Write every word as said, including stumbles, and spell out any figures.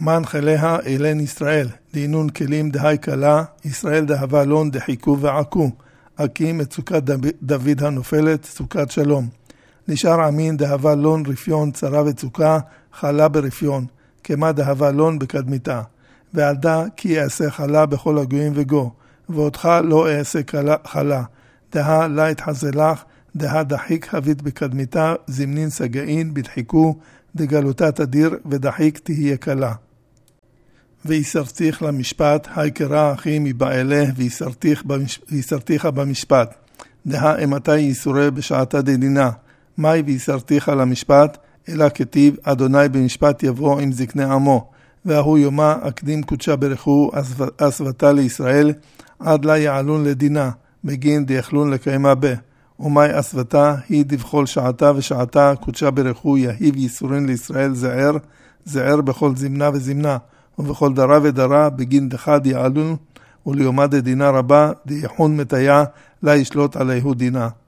מנחליה אילן ישראל, דינון כלים דהי קלה, ישראל דהבה לון דחיקו ועקו, אקים את סוכת דוד הנופלת, סוכת שלום. נשאר עמין דהבה לון רפיון צרה וצוקה, חלה ברפיון, כמה דהבה לון בקדמיתה. ועדה כי אעשה חלה בכל הגויים וגו, ואותך לא אעשה חלה, דה לה התחזלך, דה דחיק הבית בקדמיתה, זמנין סגאין בדחיקו, דגלותה תדיר ודחיק תהיה קלה. ויסרתיך למשפט, היקרה אחי מבעלה, ויסרתיך במשפט. דה אמתי יסורה בשעתה דדינה, מי ויסרתיך למשפט, אלא כתיב, אדוני במשפט יבוא עם זקני עמו, והוא יומה אקדים קודשה ברכו אסבתה לישראל, עד לה יעלון לדינה, בגין דיחלון לקיימה בה. ומי אסבתה היא דבכל שעתה ושעתה קודשה ברכו יהיב יסורין לישראל זער, זער בכל זמנה וזמנה, ובכל דרה ודרה בגין דחד יעלון, וליומה דדינה רבה דיחון מתיה לה ישלוט עליהו דינה.